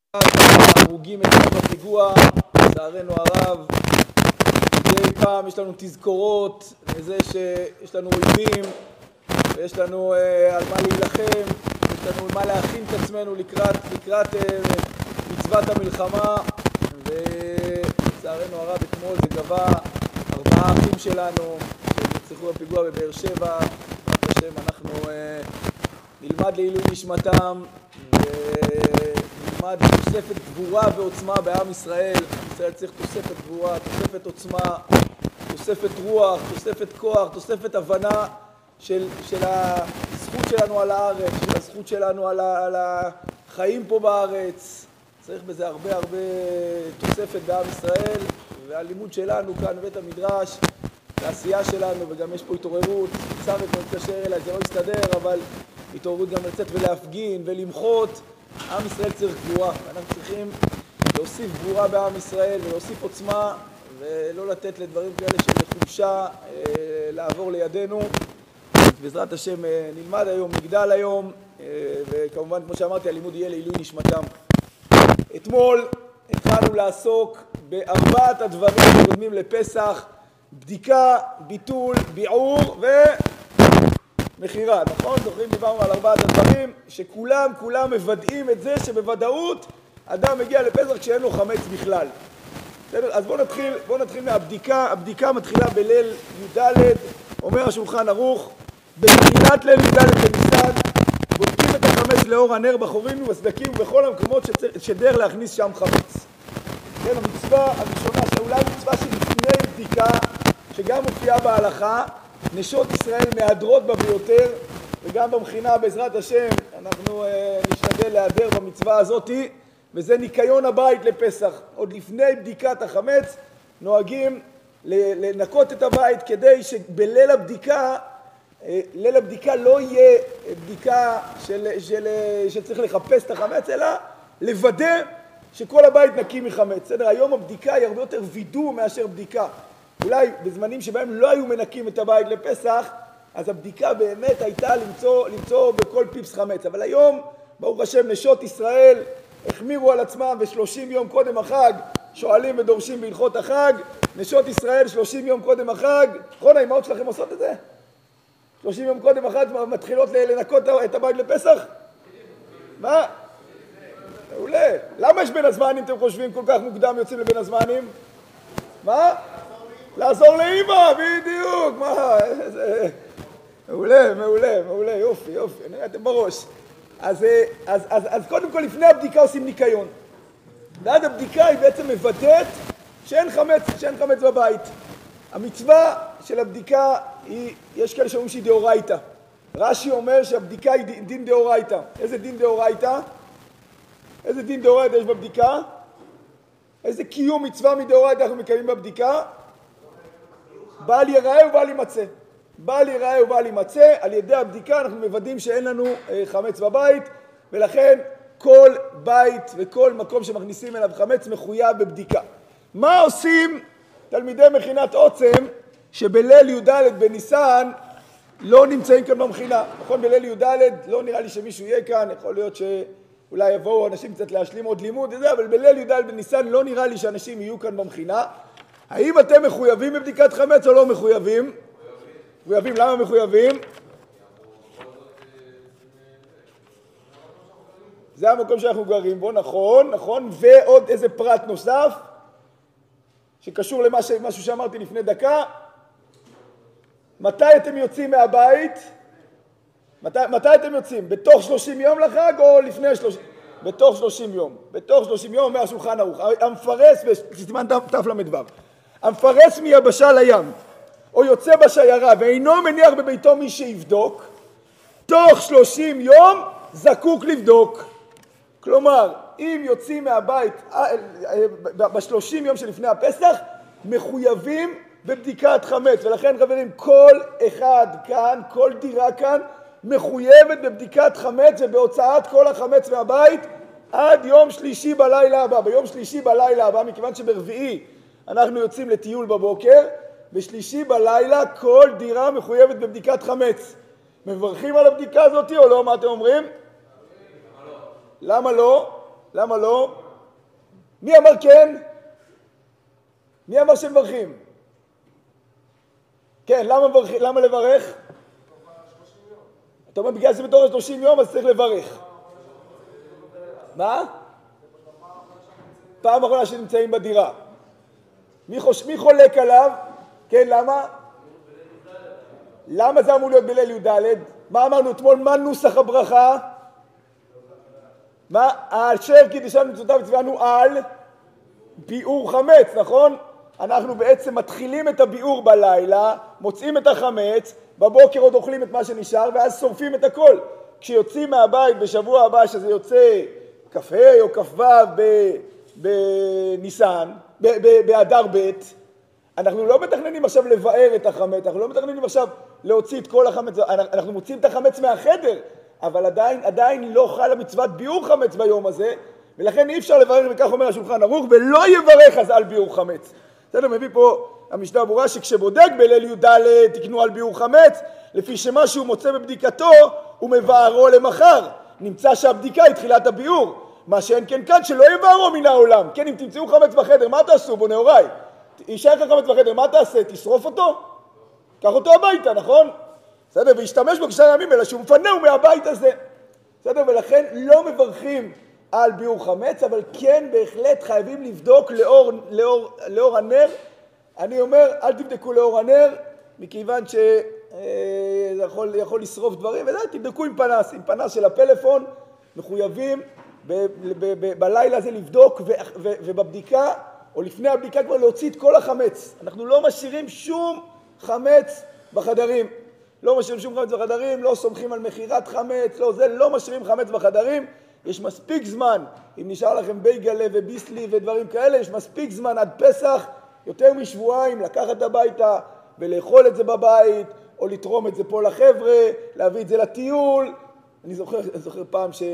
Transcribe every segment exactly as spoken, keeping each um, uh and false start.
הרוגים אצלנו בפיגוע, לצערנו הרב. מדי פעם יש לנו תזכורות לזה שיש לנו אויבים ויש לנו אה, על מה להילחם, יש לנו על מה להכין את עצמנו לקראת, לקראת אה, מצוות המלחמה. ולצערנו הרב אתמול זה גבה ארבעה אחים שלנו שנרצחו בפיגוע בבאר שבע. בעזרת השם אנחנו אה, נלמד לעילוי נשמתם ונלמד תוספת גבורה ועוצמה בעם ישראל. עם ישראל צריך תוספת גבורה, תוספת עוצמה, תוספת רוח, תוספת כוח, תוספת הבנה של, של הזכות שלנו על הארץ, של הזכות שלנו על, ה, על החיים פה בארץ. צריך בזה הרבה הרבה תוספת בעם ישראל, והלימוד שלנו כאן בבית המדרש, העשייה שלנו, וגם יש פה התעוררות. צוות מתקשר אליי, זה לא יסתדר, אבל התעוררות גם לצאת ולהפגין ולמחות. עם ישראל צריך גבורה, אנחנו צריכים להוסיף גבורה בעם ישראל ולהוסיף עוצמה, ולא לתת לדברים כאלה של חולשה לעבור לידינו. בעזרת השם נלמד היום, נגדל היום, וכמובן כמו שאמרתי הלימוד יהיה לעילוי נשמתם. אתמול התחלנו לעסוק בארבעת הדברים שקודמים לפסח: בדיקה, ביטול, ביעור ומכירה. נכון? זוכרים, דיברנו על ארבעת הדברים שכולם כולם מוודאים את זה שבוודאות אדם מגיע לפסח כשאין לו חמץ בכלל. אז בואו נתחיל, בואו נתחיל מהבדיקה. הבדיקה מתחילה בליל י"ד. אומר השולחן ערוך, בתחילת ליל י"ד בניסן בודקים את החמץ לאור הנר בחורים ובסדקים ובכל המקומות שדרך להכניס שם חמץ. כן, המצווה הראשונה, שאולי מצווה שלפני בדיקה, שגם מופיעה בהלכה, נשות ישראל מהדרות בה ביותר, וגם במכינה בעזרת השם אנחנו אה, נשתדל להיעדר במצווה הזאת, וזה ניקיון הבית לפסח. עוד לפני בדיקת החמץ נוהגים לנקות את הבית כדי שבליל הבדיקה, ליל הבדיקה לא יהיה בדיקה של, של, שצריך לחפש את החמץ, אלא לוודא שכל הבית נקי מחמץ. בסדר? היום הבדיקה היא הרבה יותר וידוא מאשר בדיקה. אולי בזמנים שבהם לא היו מנקים את הבית לפסח, אז הבדיקה באמת הייתה למצוא, למצוא בכל פיפס חמץ. אבל היום, ברוך השם, נשות ישראל החמירו על עצמם, ושלושים יום קודם החג שואלים ודורשים בהלכות החג. נשות ישראל שלושים יום קודם החג, נכון, האמהות שלכם עושות את זה? שלושים יום קודם החג מתחילות לנקות את הבית לפסח? מה? מעולה. למה יש בין הזמנים, אתם חושבים, כל כך מוקדם יוצאים לבין הזמנים? מה? לעזור לאמא, בדיוק. מה? מעולה, מעולה, מעולה, יופי, יופי. נראיתם בראש. אז, אז, אז, אז קודם כל לפני הבדיקה עושים ניקיון. ועד הבדיקה היא בעצם מוודאת שאין חמץ, שאין חמץ בבית. המצווה של הבדיקה היא, יש כאלה שאומרים שהיא דאורייתא. רש"י אומר שהבדיקה היא דין דאורייתא. איזה דין דאורייתא? איזה דין דאורייתא יש בבדיקה? איזה קיום מצווה מדאורייתא אנחנו מקיימים בבדיקה? בל ייראה ובל יימצא. בל ייראה ובל יימצא. על ידי הבדיקה אנחנו מוודאים שאין לנו חמץ בבית, ולכן כל בית וכל מקום שמכניסים אליו חמץ מחויב בבדיקה. מה עושים תלמידי מכינת עוצם שבליל י"ד בניסן לא נמצאים כאן במכינה? נכון, בליל י"ד לא נראה לי שמישהו יהיה כאן, יכול להיות שאולי יבואו אנשים קצת להשלים עוד לימוד וזה, אבל בליל י"ד בניסן לא נראה לי שאנשים יהיו כאן במכינה. האם אתם מחויבים בבדיקת חמץ או לא מחויבים? מחויבים. למה מחויבים? זה המקום שאנחנו גרים בו, נכון, נכון. ועוד איזה פרט נוסף שקשור למשהו שאמרתי לפני דקה. מתי אתם יוצאים מהבית? מתי, מתי אתם יוצאים? בתוך שלושים יום לחג או לפני שלושים? בתוך שלושים יום. בתוך שלושים יום אומר השולחן ערוך. המפרס, בסימן תף למדבר, המפרס מיבשה לים או יוצא בשיירה ואינו מניח בביתו מי שיבדוק, תוך שלושים יום זקוק לבדוק. כלומר, אם יוצאים מהבית בשלושים יום שלפני הפסח, מחויבים בבדיקת חמץ. ולכן חברים, כל אחד כאן, כל דירה כאן, מחויבת בבדיקת חמץ ובהוצאת כל החמץ מהבית עד יום שלישי בלילה הבא. ביום שלישי בלילה הבא, מכיוון שברביעי אנחנו יוצאים לטיול בבוקר, בשלישי בלילה כל דירה מחויבת בבדיקת חמץ. מברכים על הבדיקה הזאת או לא? מה אתם אומרים? למה לא? למה לא? מי אמר כן? מי אמר שמברכים? כן, למה, ברכ... למה לברך? אתה אומר, בגלל זה בתור שלושים יום, אז צריך לברך. מה? פעם אחרונה שנמצאים בדירה. מי, חוש... מי חולק עליו? כן, למה? למה זה אמור להיות בליל י"ד? מה אמרנו אתמול? מה נוסח הברכה? מה? אשר קידשנו מצוותיו וצוונו על ביעור חמץ, נכון? אנחנו בעצם מתחילים את הביעור בלילה, מוצאים את החמץ, בבוקר עוד אוכלים את מה שנשאר, ואז שורפים את הכל. כשיוצאים מהבית בשבוע הבא, שזה יוצא כ"ה או כ"ו בניסן, באדר ב', אנחנו לא מתכננים עכשיו לבאר את החמץ, אנחנו לא מתכננים עכשיו להוציא את כל החמץ, אנחנו מוצאים את החמץ מהחדר, אבל עדיין, עדיין לא חלה מצוות ביעור חמץ ביום הזה, ולכן אי אפשר לברך, וכך אומר השולחן ערוך, ולא יברך אז על ביעור חמץ. בסדר, מביא פה המשנה ברורה שכשבודק בליל י"ד תקנו על ביעור חמץ, לפי שמה שהוא מוצא בבדיקתו הוא מבארו למחר. נמצא שהבדיקה היא תחילת הביעור, מה שאין כן כאן שלא יבארו מן העולם. כן, אם תמצאו חמץ בחדר, מה תעשו בו נאוריי? יישאר לך חמץ בחדר, מה תעשה? תשרוף אותו? קח אותו הביתה, נכון? בסדר, וישתמש בו כשאר ימים, אלא שהוא מפנהו מהבית הזה. בסדר, ולכן לא מברכים על ביעור חמץ, אבל כן בהחלט חייבים לבדוק לאור, לאור, לאור הנר. אני אומר, אל תבדקו לאור הנר, מכיוון שזה יכול, יכול לשרוף דברים, וזה, תבדקו עם פנס, עם פנס של הפלאפון, מחויבים ב, ב, ב, בלילה הזה לבדוק, ו, ו, ובבדיקה, או לפני הבדיקה כבר להוציא את כל החמץ. אנחנו לא משאירים שום חמץ בחדרים. לא משאירים שום חמץ בחדרים, לא סומכים על מחירת חמץ, לא זה, לא משאירים חמץ בחדרים. יש מספיק זמן, אם נשאר לכם בייגלה וביסלי ודברים כאלה, יש מספיק זמן עד פסח, יותר משבועיים, לקחת הביתה ולאכול את זה בבית, או לתרום את זה פה לחבר'ה, להביא את זה לטיול. אני זוכר, אני זוכר פעם ש,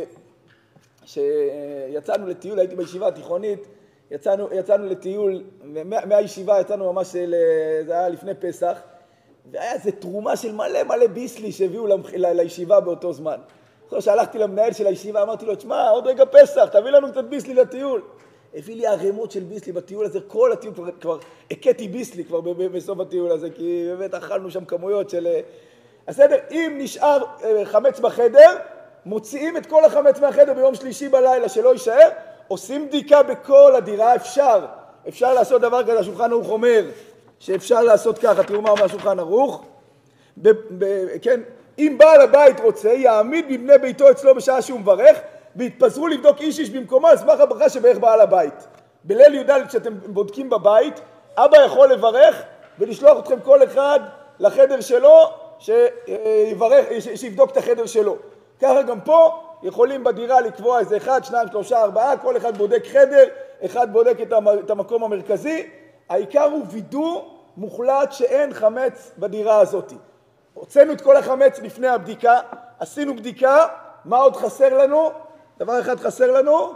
שיצאנו לטיול, הייתי בישיבה התיכונית, יצאנו, יצאנו לטיול, מה, מהישיבה יצאנו ממש, זה היה לפני פסח, והיה איזו תרומה של מלא מלא ביסלי שהביאו ל, לישיבה באותו זמן. אחרי שהלכתי למנהל של הישיבה, אמרתי לו, תשמע, עוד רגע פסח, תביא לנו קצת ביסלי לטיול. הביא לי ערימות של ביסלי בטיול הזה, כל הטיול כבר, כבר הכיתי ביסלי כבר בסוף הטיול הזה, כי באמת אכלנו שם כמויות של... הסדר, אם נשאר חמץ בחדר, מוציאים את כל החמץ מהחדר ביום שלישי בלילה, שלא יישאר, עושים בדיקה בכל הדירה, אפשר, אפשר לעשות דבר כזה, השולחן ערוך אומר, שאפשר לעשות ככה, תראו מה אומר השולחן ערוך, ב, ב, כן, אם בעל הבית רוצה, יעמיד בבני ביתו אצלו בשעה שהוא מברך, והתפזרו לבדוק איש איש במקומו, על סמך הברכה שבערך בעל הבית. בליל י"ד כשאתם בודקים בבית, אבא יכול לברך ולשלוח אתכם כל אחד לחדר שלו, שיברך, שיבדוק את החדר שלו. ככה גם פה יכולים בדירה לקבוע איזה אחד, שניים, שלושה, ארבעה, כל אחד בודק חדר, אחד בודק את המקום המרכזי. העיקר הוא וידוא מוחלט שאין חמץ בדירה הזאת. הוצאנו את כל החמץ לפני הבדיקה, עשינו בדיקה, מה עוד חסר לנו? דבר אחד חסר לנו?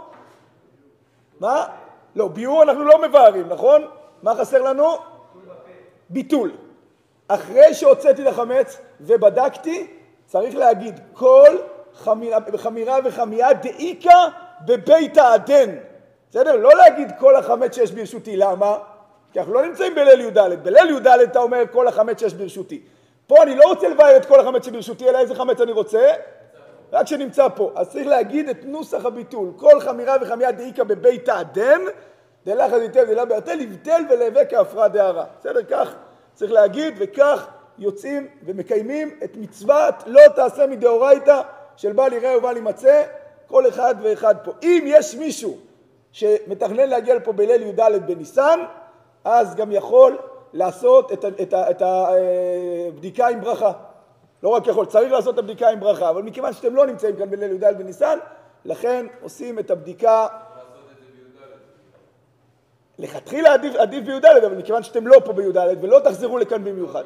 מה? לא, ביעור אנחנו לא מבארים, נכון? מה חסר לנו? ביטול. אחרי שהוצאתי את החמץ ובדקתי, צריך להגיד כל חמירה, חמירה וחמייה דאיקה בבית העדן. בסדר? לא להגיד כל החמץ שיש ברשותי. למה? כי אנחנו לא נמצאים בליל י"ד. בליל י"ד אתה אומר כל החמץ שיש ברשותי. פה אני לא רוצה לבאר את כל החמץ שברשותי, אלא איזה חמץ אני רוצה? רק שנמצא פה. אז צריך להגיד את נוסח הביטול. כל חמירה וחמייה דאיקה בבית העדן, דלך אז היטב דלה ביותר, לבטל ולהווה כהפרעה דהרה. בסדר? כך צריך להגיד, וכך יוצאים ומקיימים את מצוות לא תעשה מדאורייתא של בל יראה ובל ימצא, כל אחד ואחד פה. אם יש מישהו שמתכנן להגיע לפה בליל י"ד בניסן, אז גם יכול לעשות את, את, את הבדיקה עם ברכה. לא רק יכול, צריך לעשות את הבדיקה עם ברכה, אבל מכיוון שאתם לא נמצאים כאן בליל י"ד בניסן, לכן עושים את הבדיקה... לכתחילה עדיף, עדיף בי"ד, אבל מכיוון שאתם לא פה בי"ד ולא תחזרו לכאן במיוחד.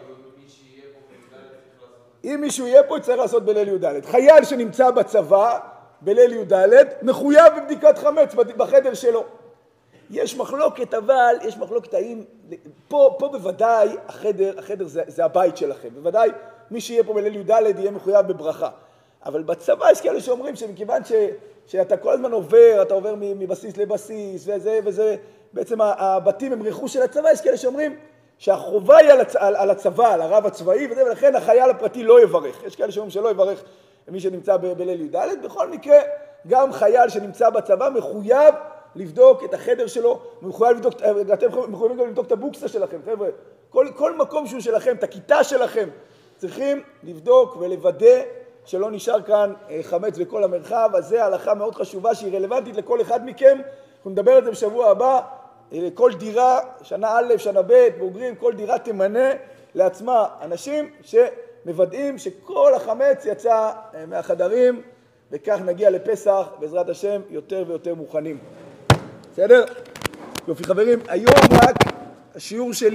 אם מישהו יהיה פה, צריך לעשות בליל י"ד. חייל שנמצא בצבא בליל י"ד מחויב בבדיקת חמץ בחדר שלו. יש מחלוקת, אבל יש מחלוקת האם, פה, פה בוודאי החדר, החדר זה, זה הבית שלכם. בוודאי מי שיהיה פה בליל י"ד יהיה מחויב בברכה. אבל בצבא יש כאלה שאומרים שמכיוון ש, שאתה כל הזמן עובר, אתה עובר מבסיס לבסיס, וזה, וזה, בעצם הבתים הם רכוש של הצבא, יש כאלה שאומרים שהחובה היא על, הצ, על, על הצבא, על הרב הצבאי, וזה, ולכן החייל הפרטי לא יברך. יש כאלה שאומרים שלא יברך מי שנמצא ב, בליל י"ד. בכל מקרה, גם חייל שנמצא בצבא מחויב לבדוק את החדר שלו, מחויב לבדוק, אתם מחויבים גם לבדוק את הבוקסה שלכם, חבר'ה. כל, כל מקום שהוא שלכם, את הכיתה שלכם, צריכים לבדוק ולוודא שלא נשאר כאן חמץ בכל המרחב. אז זה הלכה מאוד חשובה שהיא רלוונטית לכל אחד מכם. אנחנו נדבר על זה בשבוע הבא. כל דירה, שנה א', שנה ב', בוגרים, כל דירה תמנה לעצמה אנשים שמוודאים שכל החמץ יצא מהחדרים, וכך נגיע לפסח, בעזרת השם, יותר ויותר מוכנים. בסדר? יופי חברים, היום רק השיעור שלי